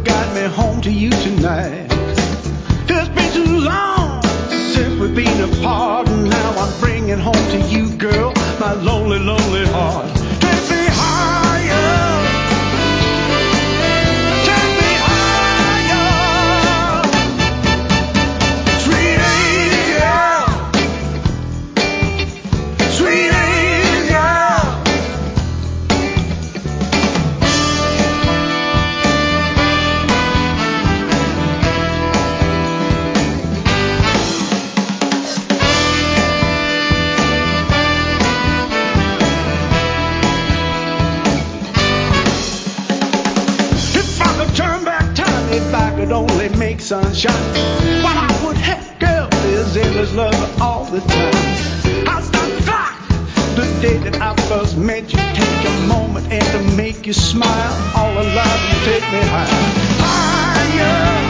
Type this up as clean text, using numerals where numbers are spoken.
got me home to you tonight. It's been too long since we've been apart, and now I'm bringing home to you, girl, my lonely, lonely heart. Take me higher. Take me higher. Sweet angel. Sweet angel. If I could only make sunshine, what I would have, girl, is endless love all the time. I'll stop the clock the day that I first met you. Take a moment and to make you smile. All alive and take me higher, higher.